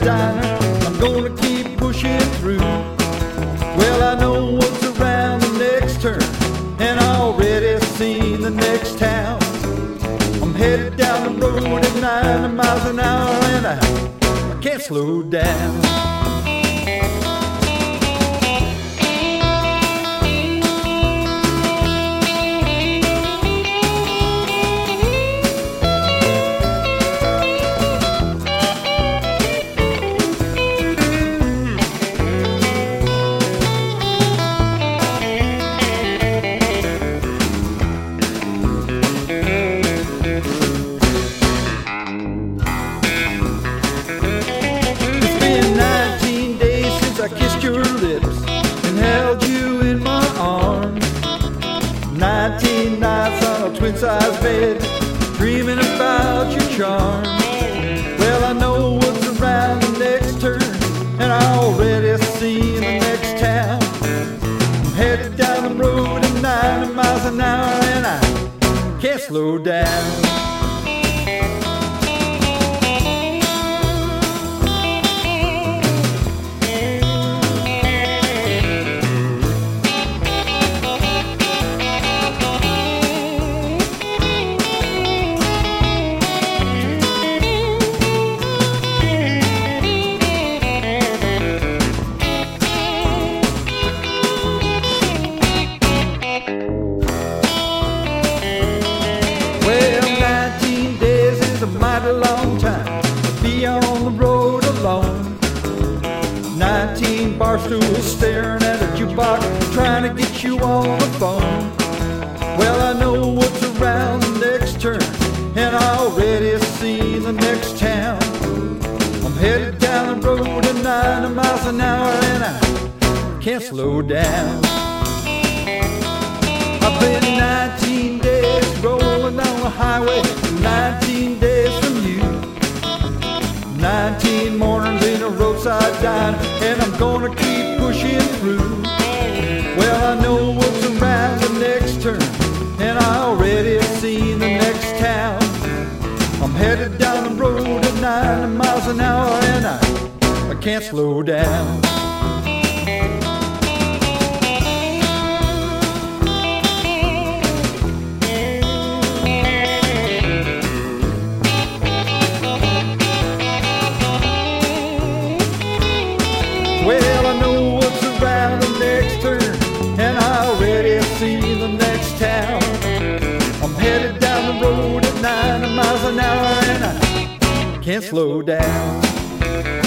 diner. I'm gonna keep pushing through. Well, I know what's around the next turn, and I already seen the next town. I'm headed down the road at 90 miles an hour, and I can't slow down. I kissed your lips and held you in my arms. 19 nights on a twin-size bed, dreaming about your charm. Well, I know what's around the next turn, and I already seen the next town. I'm headed down the road at 90 miles an hour, and I can't slow down. A mighty long time to be on the road alone. 19 bar stools staring at a jukebox, trying to get you on the phone. Well, I know what's around the next turn, and I already seen the next town. I'm headed down the road at 90 miles an hour, and I can't slow down. I've been 19 days rolling down the highway, 19 days from you, 19 mornings in a roadside diner, and I'm gonna keep pushing through. Well, I know what's around the next turn, and I already seen the next town. I'm headed down the road at 90 miles an hour, and I can't slow down. Well, I know what's around the next turn, and I already see the next town. I'm headed down the road at 90 miles an hour, and I can't slow down.